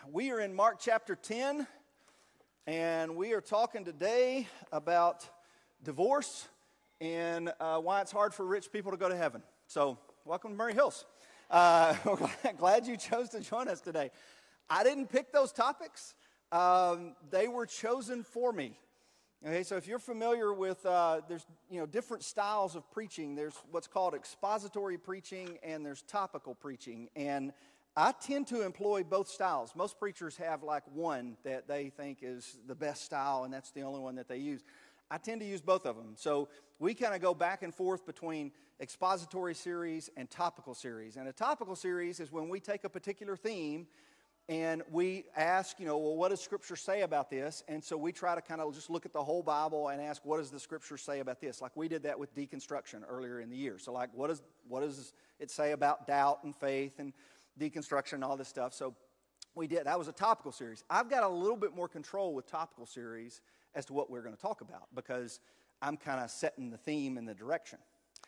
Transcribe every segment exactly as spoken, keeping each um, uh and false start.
We are in Mark chapter ten, and we are talking today about divorce and uh, why it's hard for rich people to go to heaven. So, welcome to Murray Hills. Uh, glad you chose to join us today. I didn't pick those topics. Um, they were chosen for me. Okay, so if you're familiar with, uh, there's you know different styles of preaching. There's what's called expository preaching, and there's topical preaching. And I tend to employ both styles. Most preachers have like one that they think is the best style, and that's the only one that they use. I tend to use both of them. So we kind of go back and forth between expository series and topical series. And a topical series is when we take a particular theme and we ask, you know, well, what does Scripture say about this? And so we try to kind of just look at the whole Bible and ask, what does the Scripture say about this? Like we did that with deconstruction earlier in the year. So like, what, is, what does it say about doubt and faith and deconstruction and all this stuff? So we did. That was a topical series. I've got a little bit more control with topical series as to what we're going to talk about because I'm kind of setting the theme and the direction.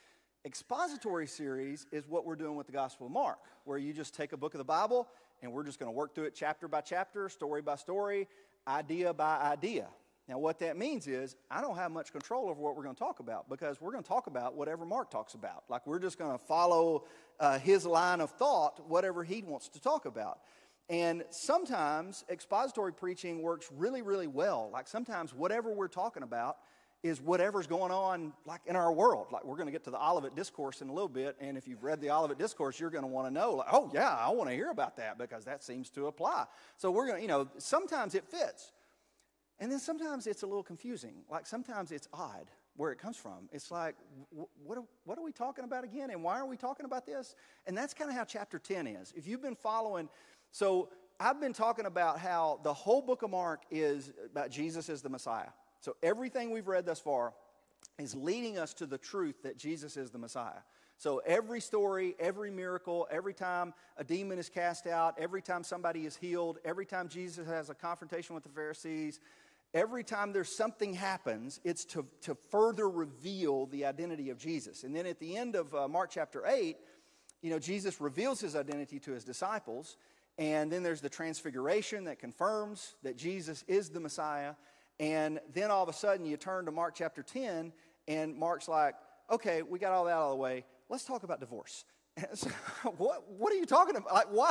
Expository series is what we're doing with the Gospel of Mark, where you just take a book of the Bible and we're just going to work through it chapter by chapter, story by story, idea by idea. Now, what that means is I don't have much control over what we're going to talk about because we're going to talk about whatever Mark talks about. Like we're just going to follow uh, his line of thought, whatever he wants to talk about. And sometimes expository preaching works really, really well. Like sometimes whatever we're talking about is whatever's going on like in our world. Like we're going to get to the Olivet Discourse in a little bit, and if you've read the Olivet Discourse, you're going to want to know, like, oh yeah, I want to hear about that because that seems to apply. So we're going to, you know, sometimes it fits. And then sometimes it's a little confusing. Like sometimes it's odd where it comes from. It's like, what are, what are we talking about again? And why are we talking about this? And that's kind of how chapter ten is. If you've been following, so I've been talking about how the whole book of Mark is about Jesus as the Messiah. So everything we've read thus far is leading us to the truth that Jesus is the Messiah. So every story, every miracle, every time a demon is cast out, every time somebody is healed, every time Jesus has a confrontation with the Pharisees, every time there's something happens, it's to, to further reveal the identity of Jesus. And then at the end of uh, Mark chapter eight, you know, Jesus reveals his identity to his disciples. And then there's the transfiguration that confirms that Jesus is the Messiah. And then all of a sudden you turn to Mark chapter ten, and Mark's like, okay, we got all that out of the way. Let's talk about divorce. So, what, what are you talking about? Like, why,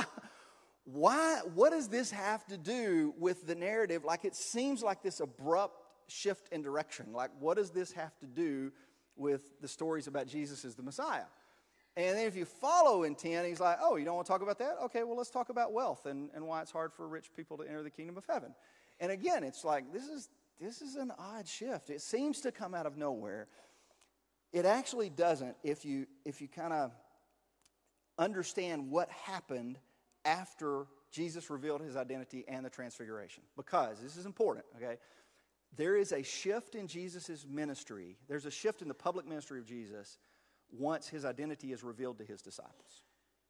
why, what does this have to do with the narrative? Like, it seems like this abrupt shift in direction. Like, what does this have to do with the stories about Jesus as the Messiah? And then if you follow in ten, he's like, oh, you don't want to talk about that? Okay, well, let's talk about wealth and, and why it's hard for rich people to enter the kingdom of heaven. And again, it's like, this is this is an odd shift. It seems to come out of nowhere. It actually doesn't if you if you kind of understand what happened after Jesus revealed his identity and the transfiguration. Because, this is important, okay? There is a shift in Jesus' ministry. There's a shift in the public ministry of Jesus once his identity is revealed to his disciples.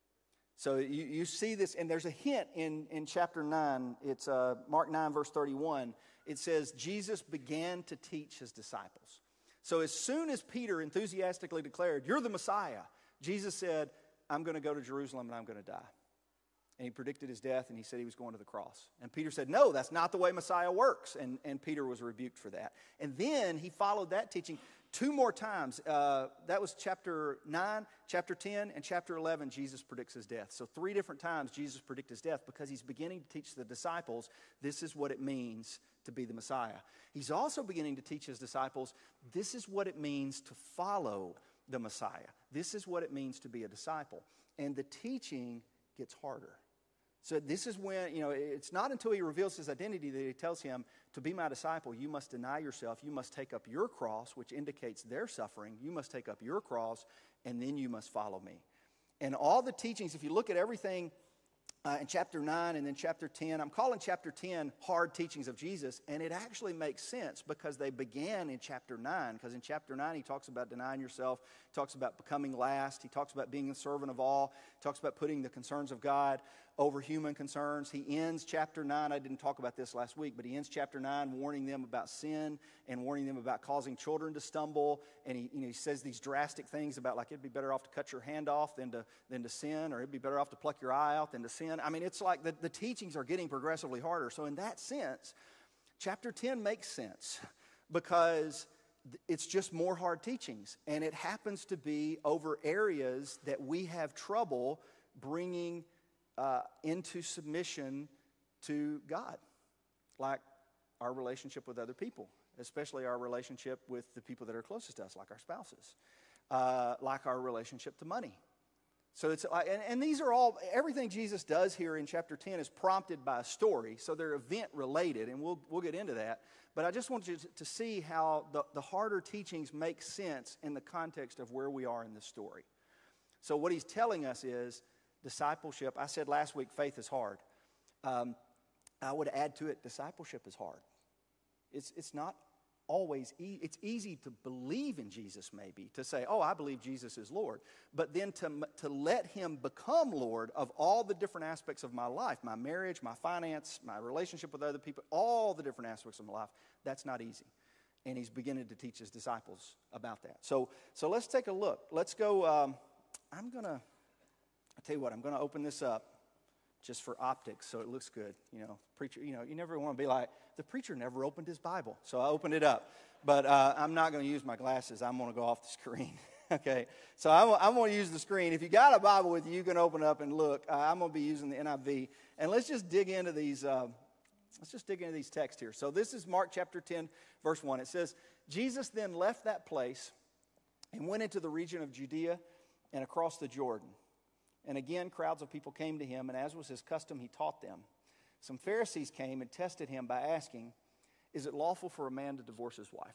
So you, you see this, and there's a hint in, in chapter nine. It's uh, Mark nine, verse thirty-one. It says, Jesus began to teach his disciples. So as soon as Peter enthusiastically declared, you're the Messiah, Jesus said, I'm going to go to Jerusalem and I'm going to die. And he predicted his death, and he said he was going to the cross. And Peter said, no, that's not the way Messiah works. And, and Peter was rebuked for that. And then he followed that teaching two more times. Uh, that was chapter nine, chapter ten, and chapter eleven, Jesus predicts his death. So three different times Jesus predicts his death because he's beginning to teach the disciples this is what it means to be the Messiah. He's also beginning to teach his disciples this is what it means to follow the Messiah. This is what it means to be a disciple. And the teaching gets harder. So this is when, you know, it's not until he reveals his identity that he tells him, to be my disciple, you must deny yourself. You must take up your cross, which indicates their suffering. You must take up your cross, and then you must follow me. And all the teachings, if you look at everything uh, in chapter nine and then chapter ten, I'm calling chapter ten hard teachings of Jesus, and it actually makes sense because they began in chapter nine. Because in chapter nine, he talks about denying yourself, he talks about becoming last, he talks about being a servant of all, he talks about putting the concerns of God over human concerns. He ends chapter nine, I didn't talk about this last week, but he ends chapter nine warning them about sin and warning them about causing children to stumble. And he, you know, he says these drastic things about, like, it'd be better off to cut your hand off than to, than to sin, or it'd be better off to pluck your eye out than to sin. I mean, it's like the, the teachings are getting progressively harder. So in that sense, chapter ten makes sense because it's just more hard teachings. And it happens to be over areas that we have trouble bringing Uh, into submission to God, like our relationship with other people, especially our relationship with the people that are closest to us, like our spouses, uh, like our relationship to money. So it's like, and, and these are all, everything Jesus does here in chapter ten is prompted by a story, so they're event related, and we'll we'll get into that. But I just want you to, to see how the, the harder teachings make sense in the context of where we are in this story. So what he's telling us is, discipleship, I said last week, faith is hard. Um, I would add to it, discipleship is hard. It's it's not always, e- it's easy to believe in Jesus maybe, to say, oh, I believe Jesus is Lord. But then to, to let him become Lord of all the different aspects of my life, my marriage, my finance, my relationship with other people, all the different aspects of my life, that's not easy. And he's beginning to teach his disciples about that. So, so let's take a look. Let's go, um, I'm going to, I'll tell you what, I'm going to open this up just for optics so it looks good. You know, preacher, you know, you never want to be like, the preacher never opened his Bible. So I opened it up. But uh, I'm not going to use my glasses. I'm going to go off the screen. Okay, so I'm, I'm going to use the screen. If you got a Bible with you, you can open up and look. Uh, I'm going to be using the N I V. And let's just dig into these, uh, let's just dig into these texts here. So this is Mark chapter ten, verse one. It says, Jesus then left that place and went into the region of Judea and across the Jordan. And again, crowds of people came to him, and as was his custom, he taught them. Some Pharisees came and tested him by asking, is it lawful for a man to divorce his wife?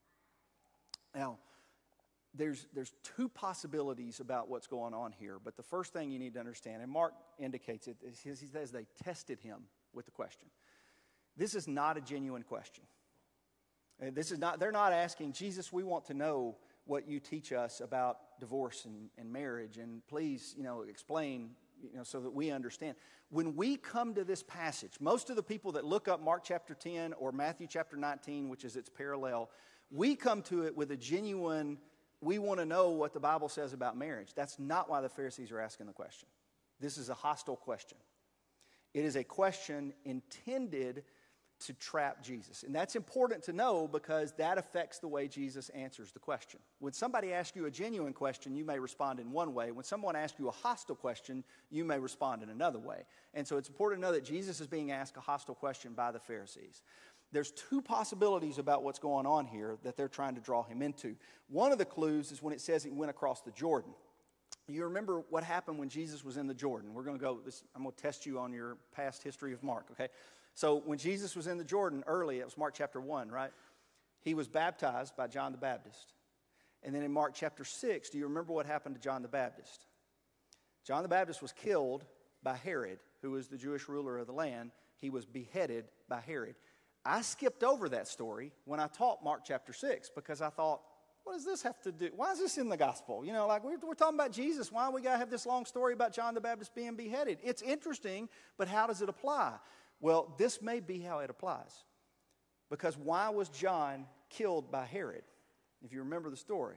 Now, there's, there's two possibilities about what's going on here, but the first thing you need to understand, and Mark indicates it, is he says they tested him with the question. This is not a genuine question. This is not, they're not asking, Jesus, we want to know what you teach us about divorce and, and marriage, and please, you know, explain, you know, so that we understand. When we come to this passage, most of the people that look up Mark chapter ten or Matthew chapter nineteen, which is its parallel, we come to it with a genuine, we want to know what the Bible says about marriage. That's not why the Pharisees are asking the question. This is a hostile question. It is a question intended to trap Jesus. And that's important to know because that affects the way Jesus answers the question. When somebody asks you a genuine question, you may respond in one way. When someone asks you a hostile question, you may respond in another way. And so it's important to know that Jesus is being asked a hostile question by the Pharisees. There's two possibilities about what's going on here that they're trying to draw him into. One of the clues is when it says he went across the Jordan. You remember what happened when Jesus was in the Jordan. We're going to go, this, I'm going to test you on your past history of Mark, okay? So when Jesus was in the Jordan early, it was Mark chapter one, right? He was baptized by John the Baptist. And then in Mark chapter six, do you remember what happened to John the Baptist? John the Baptist was killed by Herod, who was the Jewish ruler of the land. He was beheaded by Herod. I skipped over that story when I taught Mark chapter six because I thought, what does this have to do? Why is this in the gospel? You know, like we're, we're talking about Jesus. Why do we got to have this long story about John the Baptist being beheaded? It's interesting, but how does it apply? Well, this may be how it applies. Because why was John killed by Herod? If you remember the story,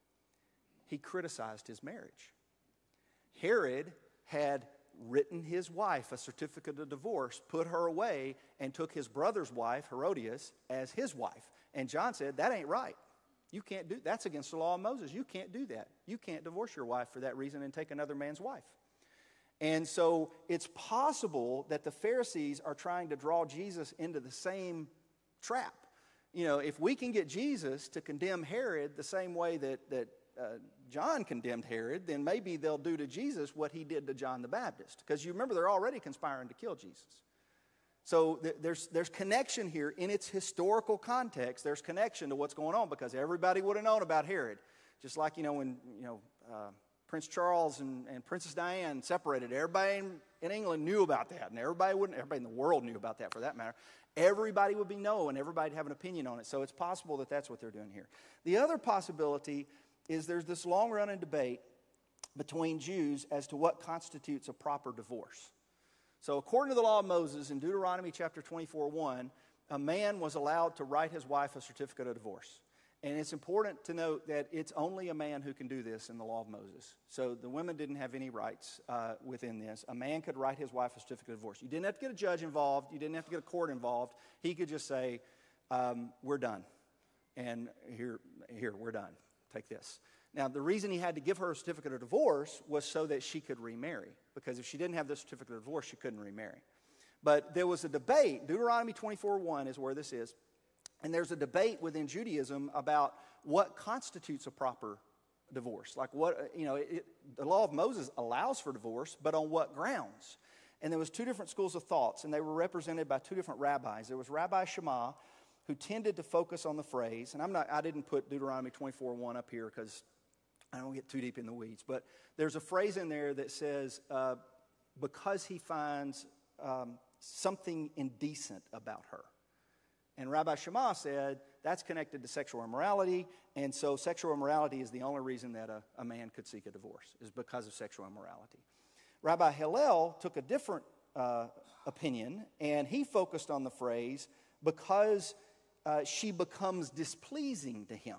he criticized his marriage. Herod had written his wife a certificate of divorce, put her away, and took his brother's wife, Herodias, as his wife. And John said, that ain't right. You can't do, that's against the law of Moses. You can't do that. You can't divorce your wife for that reason and take another man's wife. And so it's possible that the Pharisees are trying to draw Jesus into the same trap. You know, if we can get Jesus to condemn Herod the same way that, that uh, John condemned Herod, then maybe they'll do to Jesus what he did to John the Baptist. Because you remember they're already conspiring to kill Jesus. So th- there's, there's connection here in its historical context. There's connection to what's going on because everybody would have known about Herod. Just like, you know, when, you know, uh, Prince Charles and, and Princess Diane separated. Everybody in, in England knew about that, and everybody wouldn't. Everybody in the world knew about that, for that matter. Everybody would be know, and everybody would have an opinion on it. So it's possible that that's what they're doing here. The other possibility is there's this long-running debate between Jews as to what constitutes a proper divorce. So according to the law of Moses, in Deuteronomy chapter twenty-four, one, a man was allowed to write his wife a certificate of divorce. And it's important to note that it's only a man who can do this in the law of Moses. So the women didn't have any rights uh, within this. A man could write his wife a certificate of divorce. You didn't have to get a judge involved. You didn't have to get a court involved. He could just say, um, we're done. And here, here, we're done. Take this. Now, the reason he had to give her a certificate of divorce was so that she could remarry. Because if she didn't have the certificate of divorce, she couldn't remarry. But there was a debate. Deuteronomy twenty-four, one is where this is. And there's a debate within Judaism about what constitutes a proper divorce. Like what, you know, it, the law of Moses allows for divorce, but on what grounds? And there was two different schools of thoughts, and they were represented by two different rabbis. There was Rabbi Shammah, who tended to focus on the phrase, and I'm not, I didn't put Deuteronomy twenty-four, one up here because I don't get too deep in the weeds, but there's a phrase in there that says, uh, because he finds um, something indecent about her. And Rabbi Shammah said that's connected to sexual immorality, and so sexual immorality is the only reason that a, a man could seek a divorce, is because of sexual immorality. Rabbi Hillel took a different uh, opinion, and he focused on the phrase, because uh, she becomes displeasing to him.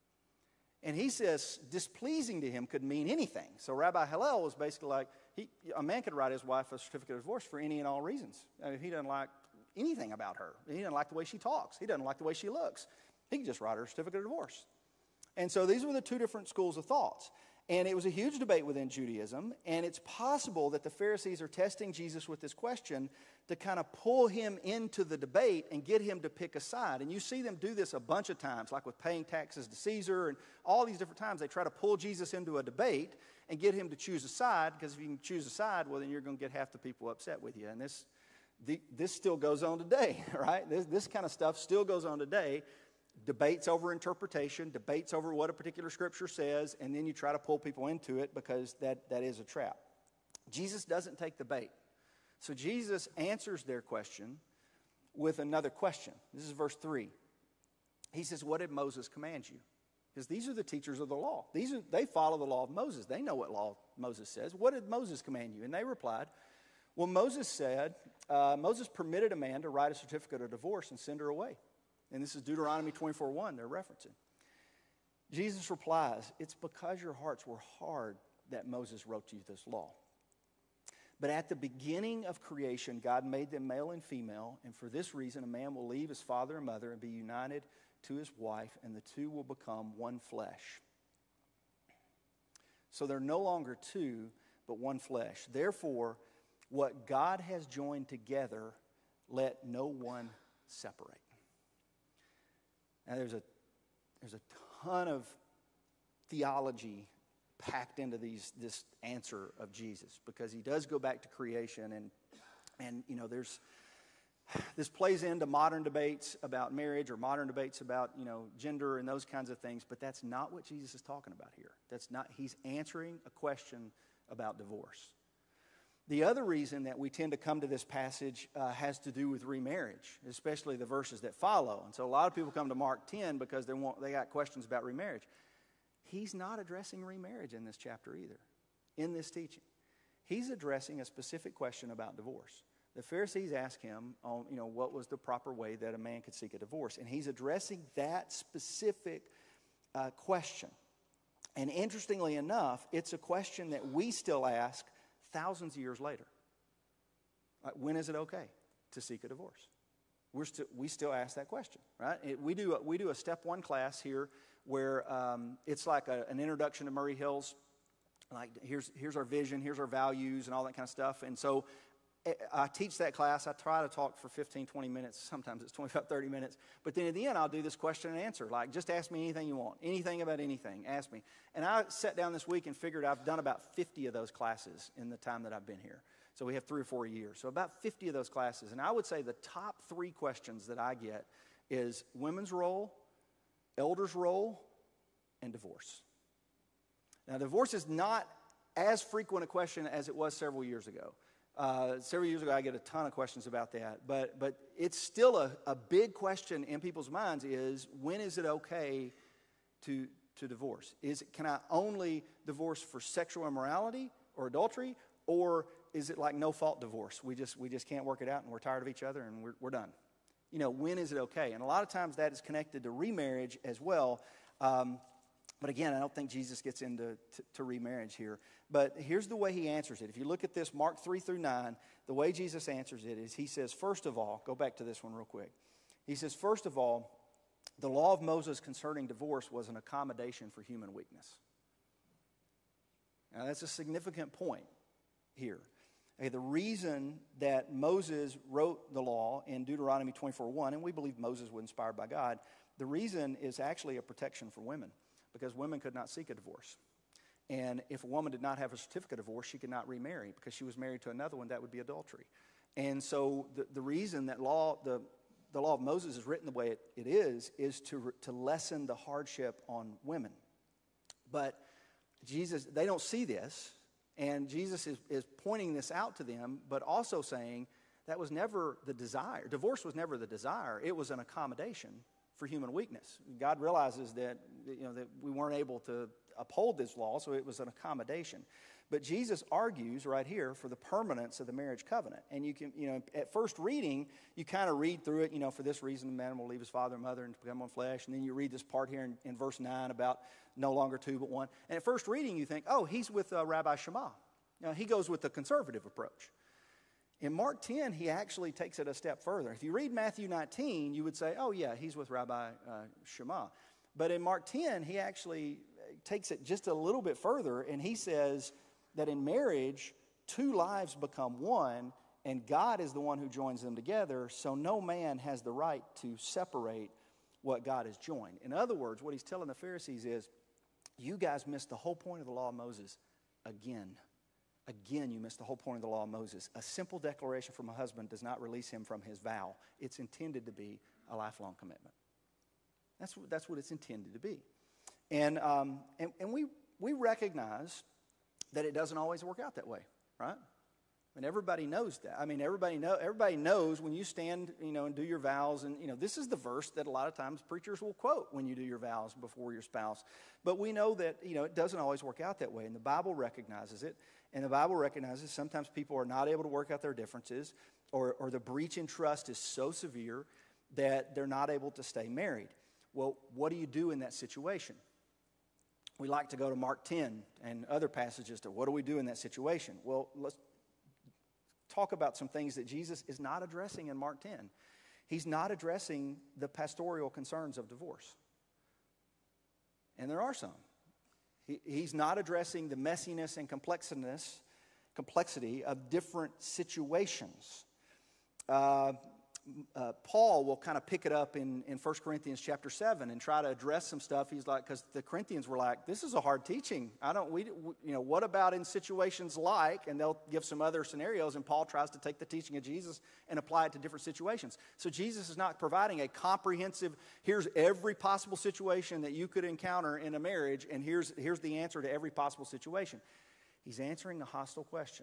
And he says displeasing to him could mean anything. So Rabbi Hillel was basically like, he, a man could write his wife a certificate of divorce for any and all reasons. I mean, if he doesn't like anything about her, he doesn't like the way she talks, he doesn't like the way she looks, he can just write her a certificate of divorce. And so these were the two different schools of thoughts. And it was a huge debate within Judaism, and it's possible that the Pharisees are testing Jesus with this question to kind of pull him into the debate and get him to pick a side. And you see them do this a bunch of times, like with paying taxes to Caesar, and all these different times they try to pull Jesus into a debate and get him to choose a side, because if you can choose a side, well, then you're going to get half the people upset with you. And this, the, this still goes on today, right? This, this kind of stuff still goes on today. Debates over interpretation, debates over what a particular scripture says, and then you try to pull people into it because that, that is a trap. Jesus doesn't take the bait. So Jesus answers their question with another question. This is verse three. He says, what did Moses command you? Because these are the teachers of the law. These are, they follow the law of Moses. They know what law Moses says. What did Moses command you? And they replied, well, Moses said, uh, Moses permitted a man to write a certificate of divorce and send her away. And this is Deuteronomy twenty-four, one they're referencing. Jesus replies, it's because your hearts were hard that Moses wrote you this law. But at the beginning of creation, God made them male and female, and for this reason a man will leave his father and mother and be united to his wife, and the two will become one flesh. So they're no longer two, but one flesh. Therefore, what God has joined together, let no one separate. Now, there's a, there's a ton of theology packed into these this answer of Jesus, because he does go back to creation, and, and you know, there's, this plays into modern debates about marriage or modern debates about, you know, gender and those kinds of things, but that's not what Jesus is talking about here. That's not, he's answering a question about divorce. The other reason that we tend to come to this passage uh, has to do with remarriage, especially the verses that follow. And so a lot of people come to Mark ten because they want they got questions about remarriage. He's not addressing remarriage in this chapter either, in this teaching. He's addressing a specific question about divorce. The Pharisees ask him on, you know, what was the proper way that a man could seek a divorce, and he's addressing that specific uh, question. And interestingly enough, it's a question that we still ask thousands of years later. Like, when is it okay to seek a divorce? We're still, we still ask that question, right? It, we, do a, we do a step one class here where um, it's like a, an introduction to Murray Hills. Like, here's, here's our vision, here's our values, and all that kind of stuff. And so I teach that class. I try to talk for fifteen, twenty minutes. Sometimes it's twenty-five, thirty minutes. But then at the end, I'll do this question and answer. Like, just ask me anything you want. Anything about anything, ask me. And I sat down this week and figured I've done about fifty of those classes in the time that I've been here. So we have three or four years. So about fifty of those classes. And I would say the top three questions that I get is women's role, elders' role, and divorce. Now, divorce is not as frequent a question as it was several years ago. Uh, several years ago, I get a ton of questions about that, but but it's still a, a big question in people's minds is, when is it okay to, to divorce? Is it, can I only divorce for sexual immorality or adultery, Or is it like no-fault divorce? We just we just can't work it out, and we're tired of each other, and we're, we're done. You know, when is it okay? And a lot of times that is connected to remarriage as well. Um, but again, I don't think Jesus gets into to, to remarriage here. But here's the way he answers it. If you look at this, Mark three through nine, the way Jesus answers it is he says, first of all, go back to this one real quick. He says, first of all, the law of Moses concerning divorce was an accommodation for human weakness. Now, that's a significant point here. Okay, the reason that Moses wrote the law in Deuteronomy twenty-four one, and we believe Moses was inspired by God, the reason is actually a protection for women, because women could not seek a divorce. And if a woman did not have a certificate of divorce, she could not remarry, because she was married to another one, that would be adultery. And so the, the reason that law, the, the law of Moses is written the way it, it is, is to, to lessen the hardship on women. But Jesus, they don't see this. And Jesus is, is pointing this out to them, but also saying that was never the desire. Divorce was never the desire. It was an accommodation for human weakness. God realizes that, you know, that we weren't able to uphold this law, so it was an accommodation. But Jesus argues right here for the permanence of the marriage covenant. And you can, you know, at first reading, you kind of read through it, you know, for this reason, a man will leave his father and mother and become one flesh. And then you read this part here in, in verse nine about no longer two but one. And at first reading, you think, oh, he's with uh, Rabbi Shammah. Now, he goes with the conservative approach. In Mark ten, he actually takes it a step further. If you read Matthew nineteen, you would say, oh, yeah, he's with Rabbi uh, Shammah. But in Mark ten, he actually takes it just a little bit further, and he says that in marriage, two lives become one, and God is the one who joins them together, so no man has the right to separate what God has joined. In other words, what he's telling the Pharisees is, you guys missed the whole point of the law of Moses again. Again, you missed the whole point of the law of Moses. A simple declaration from a husband does not release him from his vow. It's intended to be a lifelong commitment. That's what, that's what it's intended to be. And, um, and, and we, we recognize that it doesn't always work out that way, right? I mean, everybody knows that. I mean, everybody know everybody knows when you stand, you know, and do your vows, and you know, this is the verse that a lot of times preachers will quote when you do your vows before your spouse. But we know that, you know, it doesn't always work out that way, and the Bible recognizes it. And the Bible recognizes sometimes people are not able to work out their differences, or or the breach in trust is so severe that they're not able to stay married. Well, what do you do in that situation? We like to go to Mark ten and other passages to what do we do in that situation? Well, let's talk about some things that Jesus is not addressing in Mark ten. He's not addressing the pastoral concerns of divorce. And there are some. He, he's not addressing the messiness and complexiness, complexity of different situations. Uh, Uh, Paul will kind of pick it up in, in First Corinthians chapter seven and try to address some stuff. He's like, because the Corinthians were like, this is a hard teaching. I don't, we, we, you know, what about in situations like, and they'll give some other scenarios, and Paul tries to take the teaching of Jesus and apply it to different situations. So Jesus is not providing a comprehensive, here's every possible situation that you could encounter in a marriage, and here's, here's the answer to every possible situation. He's answering a hostile question,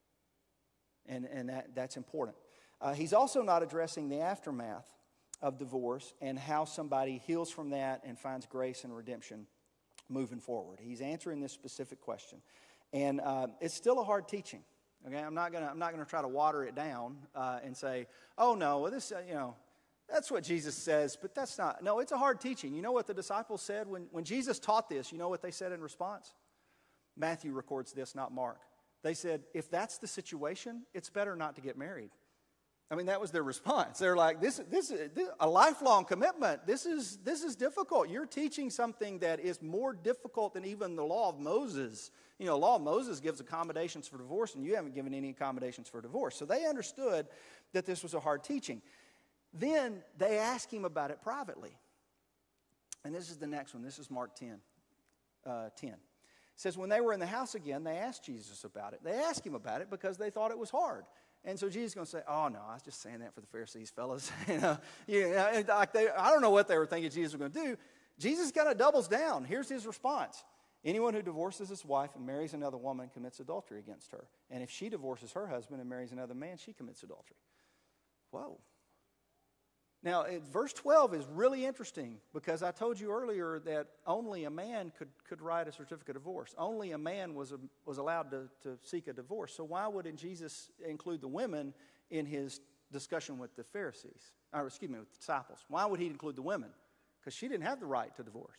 and, and that, that's important. Uh, he's also not addressing the aftermath of divorce and how somebody heals from that and finds grace and redemption moving forward. He's answering this specific question. And uh, it's still a hard teaching. Okay, I'm not gonna I'm not gonna try to water it down uh, and say, oh no, well, this uh, you know, that's what Jesus says, but that's not. No, it's a hard teaching. You know what the disciples said when when Jesus taught this? You know what they said in response? Matthew records this, not Mark. They said, if that's the situation, it's better not to get married. I mean, that was their response. They're like, this, this, this a lifelong commitment. This is, this is difficult. You're teaching something that is more difficult than even the law of Moses. You know, the law of Moses gives accommodations for divorce, and you haven't given any accommodations for divorce. So they understood that this was a hard teaching. Then they asked him about it privately. And this is the next one. This is Mark ten. Uh, ten. It says, when they were in the house again, they asked Jesus about it. They asked him about it because they thought it was hard. And so Jesus is going to say, oh, no, I was just saying that for the Pharisees, fellas. you know, you know, like they, I don't know what they were thinking Jesus was going to do. Jesus kind of doubles down. Here's his response. Anyone who divorces his wife and marries another woman commits adultery against her. And if she divorces her husband and marries another man, she commits adultery. Whoa. Now, it, verse twelve is really interesting because I told you earlier that only a man could, could write a certificate of divorce. Only a man was, a, was allowed to, to seek a divorce. So why wouldn't Jesus include the women in his discussion with the Pharisees? Or excuse me, with the disciples. Why would he include the women? Because she didn't have the right to divorce.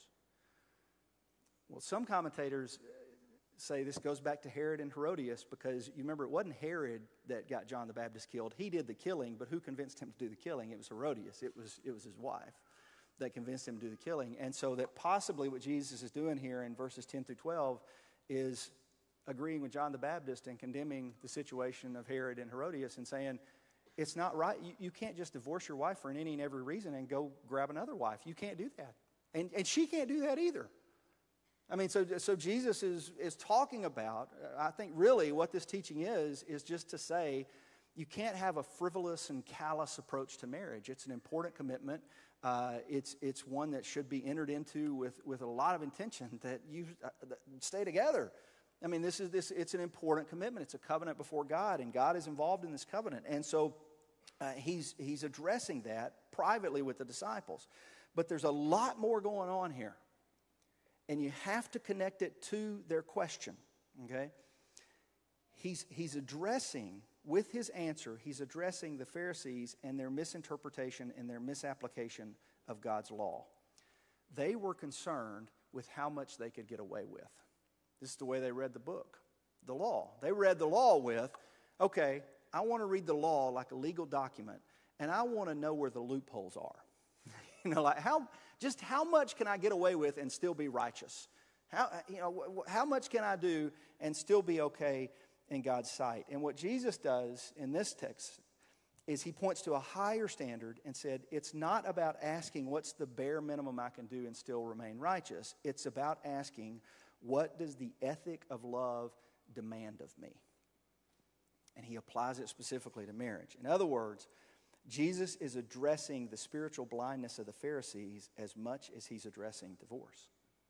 Well, some commentators say this goes back to Herod and Herodias because you remember it wasn't Herod that got John the Baptist killed. He did the killing, but who convinced him to do the killing? It was Herodias. It was, it was his wife that convinced him to do the killing. And so that possibly what Jesus is doing here in verses ten through twelve is agreeing with John the Baptist and condemning the situation of Herod and Herodias and saying, it's not right. You, you can't just divorce your wife for any and every reason and go grab another wife. You can't do that. And, and she can't do that either. I mean, so, so Jesus is, is talking about, I think really what this teaching is, is just to say you can't have a frivolous and callous approach to marriage. It's an important commitment. Uh, it's, it's one that should be entered into with, with a lot of intention that you uh, that stay together. I mean, this is this. It's an important commitment. It's a covenant before God, and God is involved in this covenant. And so uh, he's, he's addressing that privately with the disciples. But there's a lot more going on here. And you have to connect it to their question, okay? He's, he's addressing, with his answer, he's addressing the Pharisees and their misinterpretation and their misapplication of God's law. They were concerned with how much they could get away with. This is the way they read the book, the law. They read the law with, okay, I want to read the law like a legal document, and I want to know where the loopholes are. You know, like how... Just how much can I get away with and still be righteous? How, you know, how much can I do and still be okay in God's sight? And what Jesus does in this text is he points to a higher standard and said, it's not about asking what's the bare minimum I can do and still remain righteous. It's about asking, what does the ethic of love demand of me? And he applies it specifically to marriage. In other words, Jesus is addressing the spiritual blindness of the Pharisees as much as he's addressing divorce.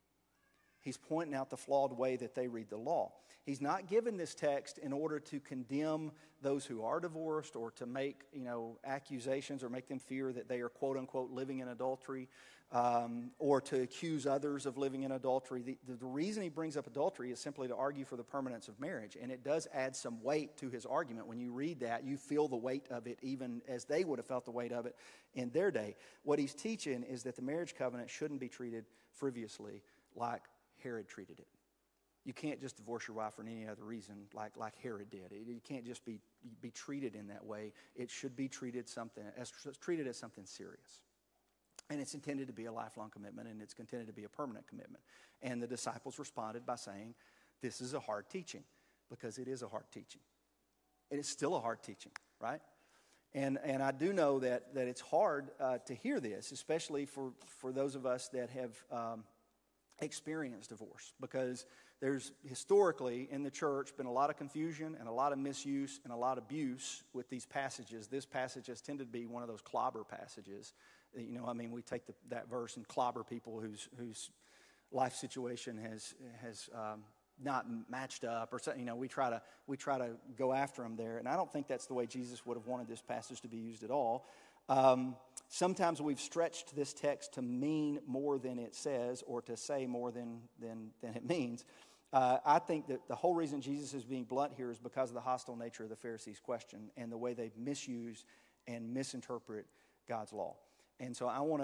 He's pointing out the flawed way that they read the law. He's not given this text in order to condemn those who are divorced or to make, you know, accusations or make them fear that they are, quote unquote, living in adultery, um, or to accuse others of living in adultery. The, the, the reason he brings up adultery is simply to argue for the permanence of marriage. And it does add some weight to his argument. When you read that, you feel the weight of it even as they would have felt the weight of it in their day. What he's teaching is that the marriage covenant shouldn't be treated frivolously like Herod treated it. You can't just divorce your wife for any other reason like, like Herod did. It, you can't just be, be treated in that way. It should be treated something as treated as something serious. And it's intended to be a lifelong commitment, and it's intended to be a permanent commitment. And the disciples responded by saying, this is a hard teaching, because it is a hard teaching. It is still a hard teaching, right? And and I do know that, that it's hard uh, to hear this, especially for, for those of us that have um, experienced divorce, because there's historically in the church been a lot of confusion and a lot of misuse and a lot of abuse with these passages. This passage has tended to be one of those clobber passages. You know, I mean, we take the, that verse and clobber people whose whose life situation has has um, not matched up, or something. You know, we try to we try to go after them there, and I don't think that's the way Jesus would have wanted this passage to be used at all. Um, sometimes we've stretched this text to mean more than it says, or to say more than than than it means. Uh, I think that the whole reason Jesus is being blunt here is because of the hostile nature of the Pharisees' question and the way they misuse and misinterpret God's law. And so I want to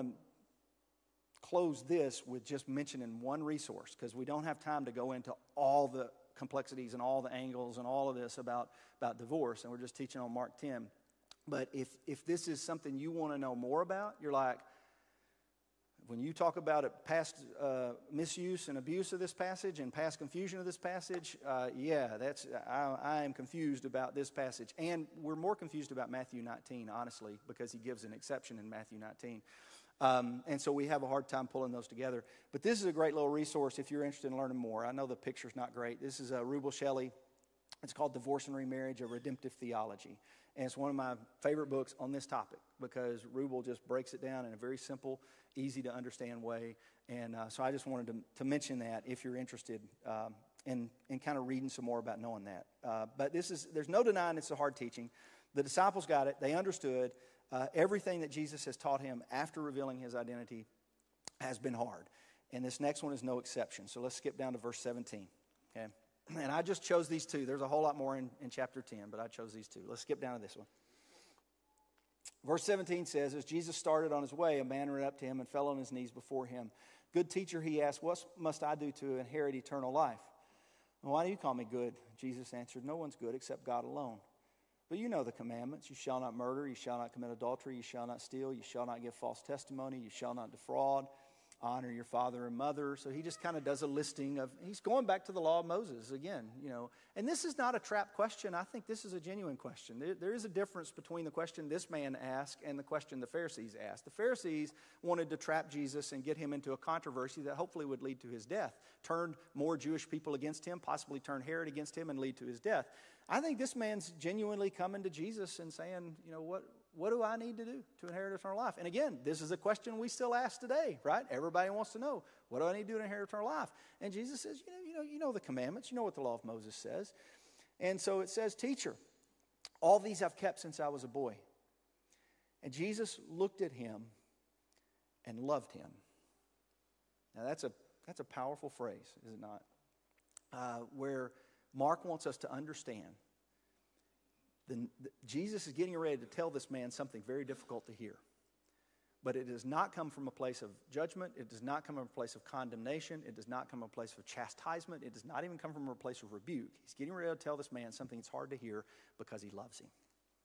close this with just mentioning one resource, because we don't have time to go into all the complexities and all the angles and all of this about, about divorce, and we're just teaching on Mark ten. But if, if this is something you want to know more about, you're like, when you talk about it, past uh, misuse and abuse of this passage and past confusion of this passage, uh, yeah, that's I, I am confused about this passage. And we're more confused about Matthew nineteen, honestly, because he gives an exception in Matthew nineteen. Um, and so we have a hard time pulling those together. But this is a great little resource if you're interested in learning more. I know the picture's not great. This is uh, Rubel Shelley. It's called Divorce and Remarriage, A Redemptive Theology. And it's one of my favorite books on this topic, because Rubel just breaks it down in a very simple, easy to understand way. And uh, so I just wanted to, to mention that if you're interested um, in, in kind of reading some more about knowing that. Uh, but this is, there's no denying it's a hard teaching. The disciples got it. They understood. Uh, everything that Jesus has taught him after revealing his identity has been hard. And this next one is no exception. So let's skip down to verse seventeen. Okay? And I just chose these two. There's a whole lot more in, in chapter ten, but I chose these two. Let's skip down to this one. Verse seventeen says, as Jesus started on his way, a man ran up to him and fell on his knees before him. Good teacher, he asked, what must I do to inherit eternal life? Why do you call me good? Jesus answered, no one's good except God alone. But you know the commandments. You shall not murder. You shall not commit adultery. You shall not steal. You shall not give false testimony. You shall not defraud. Honor your father and mother. So he just kind of does a listing of, he's going back to the law of Moses again, you know. And this is not a trap question. I think this is a genuine question. There, there is a difference between the question this man asked and the question the Pharisees asked. The Pharisees wanted to trap Jesus and get him into a controversy that hopefully would lead to his death. Turn more Jewish people against him, possibly turn Herod against him and lead to his death. I think this man's genuinely coming to Jesus and saying, you know, what, what do I need to do to inherit eternal life? And again, this is a question we still ask today, right? Everybody wants to know, what do I need to do to inherit eternal life? And Jesus says, you know, you know, you know the commandments. You know what the law of Moses says. And so it says, teacher, all these I've kept since I was a boy. And Jesus looked at him and loved him. Now that's a, that's a powerful phrase, is it not? Uh, where Mark wants us to understand that Jesus is getting ready to tell this man something very difficult to hear. But it does not come from a place of judgment. It does not come from a place of condemnation. It does not come from a place of chastisement. It does not even come from a place of rebuke. He's getting ready to tell this man something that's hard to hear because he loves him.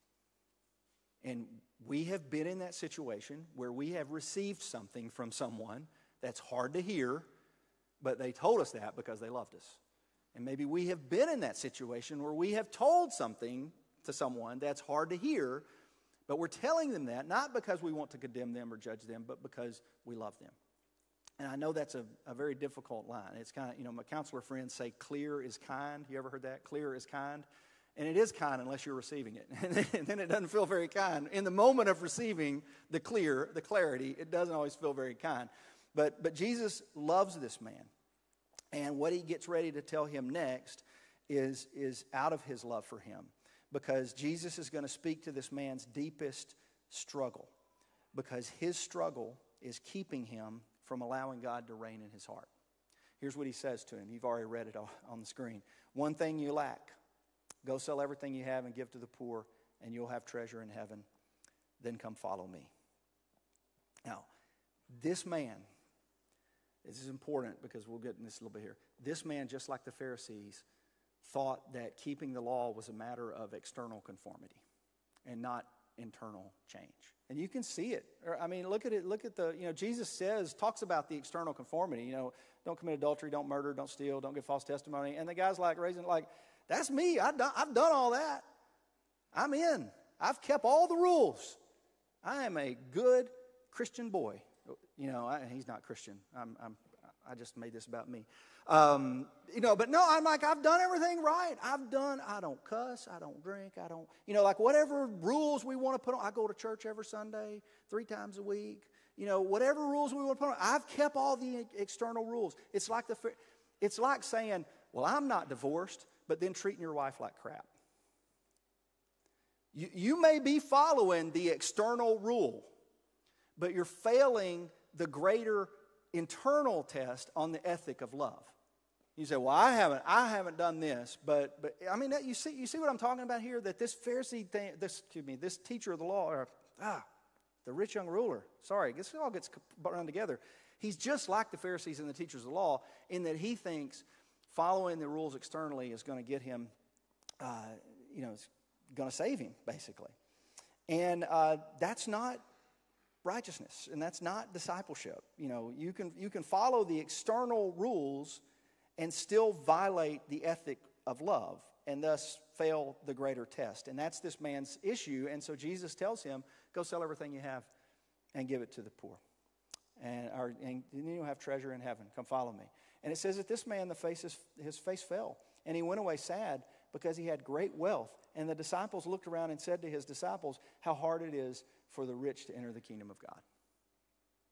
And we have been in that situation where we have received something from someone that's hard to hear, but they told us that because they loved us. And maybe we have been in that situation where we have told something to someone that's hard to hear, but we're telling them that not because we want to condemn them or judge them, but because we love them. And I know that's a, a very difficult line. It's kind of, you know, my counselor friends say clear is kind. You ever heard that? Clear is kind. And it is kind unless you're receiving it. And then it doesn't feel very kind. In the moment of receiving the clear, the clarity, it doesn't always feel very kind. But, but Jesus loves this man. And what he gets ready to tell him next is, is out of his love for him. Because Jesus is going to speak to this man's deepest struggle. Because his struggle is keeping him from allowing God to reign in his heart. Here's what he says to him. You've already read it on the screen. One thing you lack. Go sell everything you have and give to the poor, and you'll have treasure in heaven. Then come follow me. Now, this man, this is important because we'll get in this a little bit here. This man, just like the Pharisees, thought that keeping the law was a matter of external conformity and not internal change. And you can see it. I mean, look at it. Look at the, you know, Jesus says, talks about the external conformity. You know, don't commit adultery, don't murder, don't steal, don't give false testimony. And the guy's like raising, like, that's me. I've done, I've done all that. I'm in. I've kept all the rules. I am a good Christian boy. You know, I, he's not Christian. I'm, I'm, I just made this about me. Um, you know, but no, I'm like, I've done everything right. I've done, I don't cuss, I don't drink, I don't, you know, like whatever rules we want to put on. I go to church every Sunday, three times a week. You know, whatever rules we want to put on. I've kept all the external rules. It's like the, it's like saying, well, I'm not divorced, but then treating your wife like crap. You, you may be following the external rule, but you're failing the greater internal test on the ethic of love. You say, well, I haven't, I haven't done this, but, but I mean, that, you see, you see what I'm talking about here? That this Pharisee thing, this, excuse me, this teacher of the law, or, ah, the rich young ruler. Sorry, this all gets run together. He's just like the Pharisees and the teachers of the law in that he thinks following the rules externally is going to get him, uh, you know, it's going to save him, basically. And uh, that's not righteousness, and that's not discipleship. You know, you can you can follow the external rules and still violate the ethic of love, and thus fail the greater test. And that's this man's issue. And so Jesus tells him, "Go sell everything you have and give it to the poor, and, or, and you'll have treasure in heaven. Come follow me." And it says that this man, the face is, his face fell, and he went away sad because he had great wealth. And the disciples looked around and said to his disciples, how hard it is for the rich to enter the kingdom of God.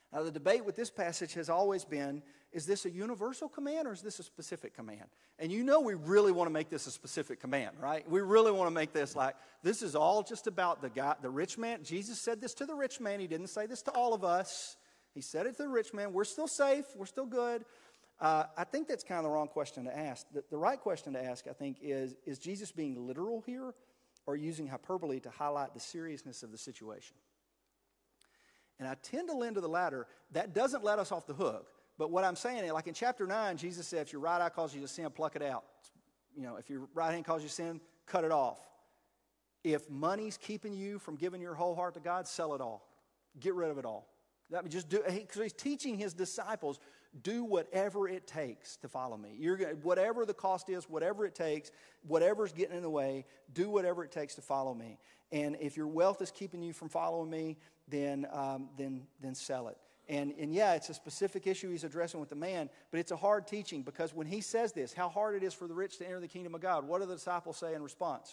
Now, the debate with this passage has always been, is this a universal command or is this a specific command? And you know we really want to make this a specific command, right? We really want to make this like, this is all just about the guy, the rich man. Jesus said this to the rich man. He didn't say this to all of us. He said it to the rich man. We're still safe. We're still good. Uh, I think that's kind of the wrong question to ask. The, the right question to ask, I think, is, is Jesus being literal here or using hyperbole to highlight the seriousness of the situation? And I tend to lean to the latter. That doesn't let us off the hook. But what I'm saying, like in chapter nine, Jesus said, if your right eye calls you to sin, pluck it out. You know, if your right hand calls you to sin, cut it off. If money's keeping you from giving your whole heart to God, sell it all. Get rid of it all. That means just do. Because he's teaching his disciples, do whatever it takes to follow me. You're gonna, whatever the cost is, whatever it takes, whatever's getting in the way, do whatever it takes to follow me. And if your wealth is keeping you from following me, then um, then then sell it. And, and yeah, it's a specific issue he's addressing with the man, but it's a hard teaching because when he says this, how hard it is for the rich to enter the kingdom of God, what do the disciples say in response?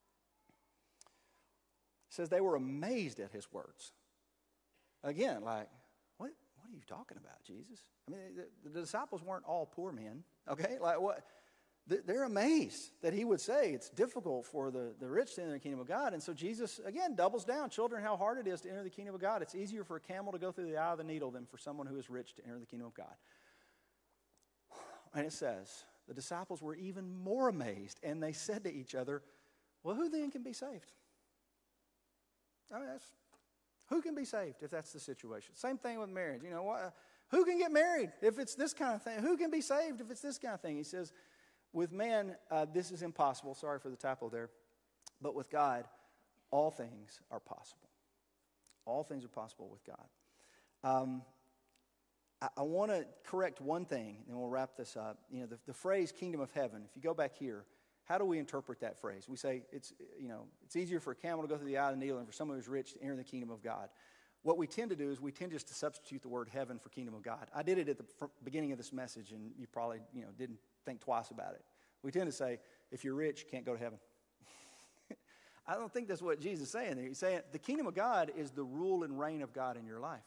It says they were amazed at his words. Again, like, what, what are you talking about, Jesus? I mean, the, the disciples weren't all poor men, okay? Like, what? They're amazed that he would say it's difficult for the, the rich to enter the kingdom of God. And so Jesus, again, doubles down. Children, how hard it is to enter the kingdom of God. It's easier for a camel to go through the eye of the needle than for someone who is rich to enter the kingdom of God. And it says, the disciples were even more amazed, and they said to each other, well, who then can be saved? I mean, that's, who can be saved if that's the situation? Same thing with marriage. You know, what, who can get married if it's this kind of thing? Who can be saved if it's this kind of thing? He says, with man, uh, this is impossible. Sorry for the typo there. But with God, all things are possible. All things are possible with God. Um, I, I want to correct one thing, and we'll wrap this up. You know, the, the phrase kingdom of heaven, if you go back here, how do we interpret that phrase? We say it's, you know, it's easier for a camel to go through the eye of the needle than for someone who's rich to enter the kingdom of God. What we tend to do is we tend just to substitute the word heaven for kingdom of God. I did it at the fr- beginning of this message, and you probably, you know, didn't think twice about it. We tend to say, if you're rich, you can't go to heaven. I don't think that's what Jesus is saying there. He's saying the kingdom of God is the rule and reign of God in your life.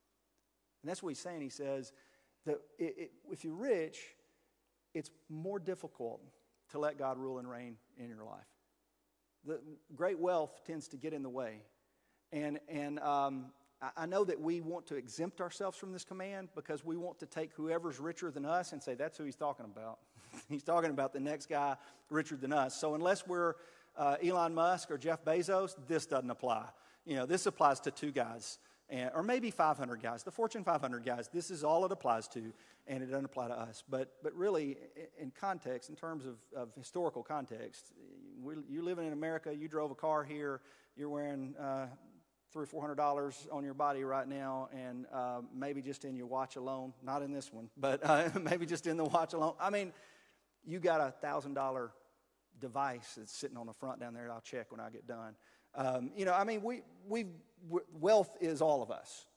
And that's what he's saying. He says that it, it, if you're rich, it's more difficult to let God rule and reign in your life. The great wealth tends to get in the way. And, and um, I, I know that we want to exempt ourselves from this command because we want to take whoever's richer than us and say, that's who he's talking about. He's talking about the next guy richer than us. So unless we're uh, Elon Musk or Jeff Bezos, this doesn't apply. You know, this applies to two guys, and, or maybe five hundred guys. The Fortune five hundred guys, this is all it applies to, and it doesn't apply to us. But but really, in context, in terms of, of historical context, we, you living in America, you drove a car here, you're wearing uh, three or four hundred dollars on your body right now, and uh, maybe just in your watch alone, not in this one, but uh, maybe just in the watch alone. I mean, you got a thousand dollar device that's sitting on the front down there. I'll check when I get done. Um, you know, I mean, we we wealth is all of us,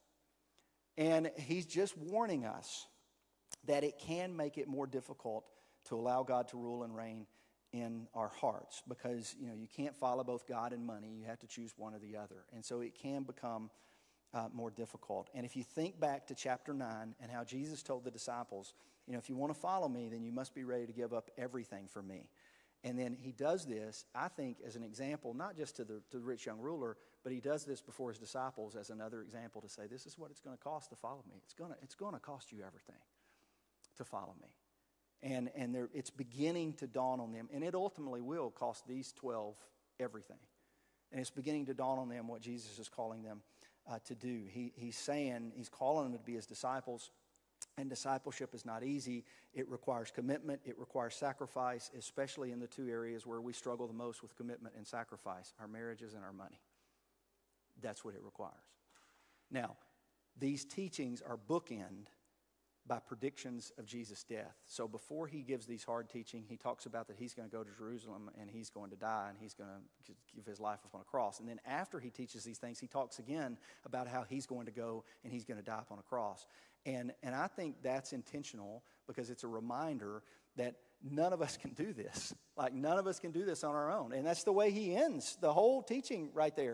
and he's just warning us that it can make it more difficult to allow God to rule and reign in our hearts, because you know you can't follow both God and money. You have to choose one or the other, and so it can become uh, more difficult. And if you think back to chapter nine and how Jesus told the disciples, you know, if you want to follow me, then you must be ready to give up everything for me. And then he does this, I think, as an example, not just to the, to the rich young ruler, but he does this before his disciples as another example to say, this is what it's going to cost to follow me. It's going to, it's going to cost you everything to follow me. And, and it's beginning to dawn on them, and it ultimately will cost these twelve everything. And it's beginning to dawn on them what Jesus is calling them uh, to do. He, he's saying, he's calling them to be his disciples. And discipleship is not easy. It requires commitment. It requires sacrifice, especially in the two areas where we struggle the most with commitment and sacrifice, our marriages and our money. That's what it requires. Now, these teachings are bookend by predictions of Jesus' death. So before he gives these hard teaching, he talks about that he's going to go to Jerusalem and he's going to die and he's going to give his life upon a cross. And then after he teaches these things, he talks again about how he's going to go and he's going to die upon a cross. And, and I think that's intentional because it's a reminder that none of us can do this. Like none of us can do this on our own. And that's the way he ends the whole teaching right there.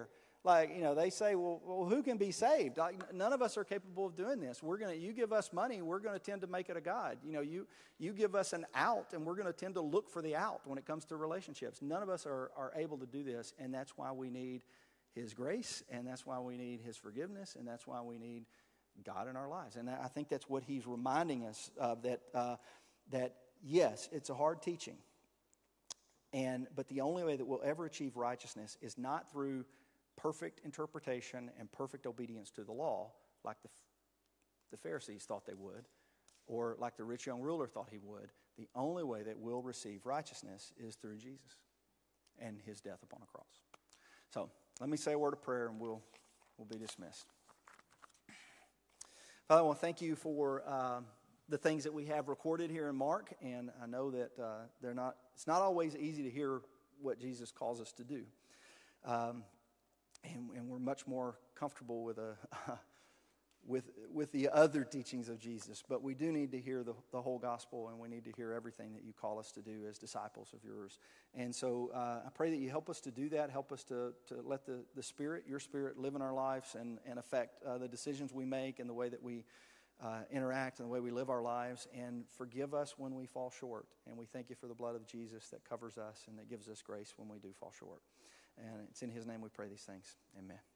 Like, you know, they say, well, well who can be saved? Like, none of us are capable of doing this. We're going to, you give us money, we're going to tend to make it a God. You know, you you give us an out, and we're going to tend to look for the out when it comes to relationships. None of us are, are able to do this, and that's why we need His grace, and that's why we need His forgiveness, and that's why we need God in our lives. And I think that's what He's reminding us of, that, uh, that yes, it's a hard teaching. And but the only way that we'll ever achieve righteousness is not through perfect interpretation and perfect obedience to the law, like the, the Pharisees thought they would, or like the rich young ruler thought he would. The only way that we'll receive righteousness is through Jesus and His death upon a cross. So let me say a word of prayer, and we'll we'll be dismissed. Father, I want to thank You for uh, the things that we have recorded here in Mark, and I know that uh, they're not. It's not always easy to hear what Jesus calls us to do. Um, And, and we're much more comfortable with a uh, with with the other teachings of Jesus. But we do need to hear the, the whole gospel, and we need to hear everything that You call us to do as disciples of Yours. And so uh, I pray that You help us to do that. Help us to, to let the, the Spirit, Your Spirit, live in our lives and, and affect uh, the decisions we make and the way that we uh, interact and the way we live our lives. And forgive us when we fall short. And we thank You for the blood of Jesus that covers us and that gives us grace when we do fall short. And it's in His name we pray these things. Amen.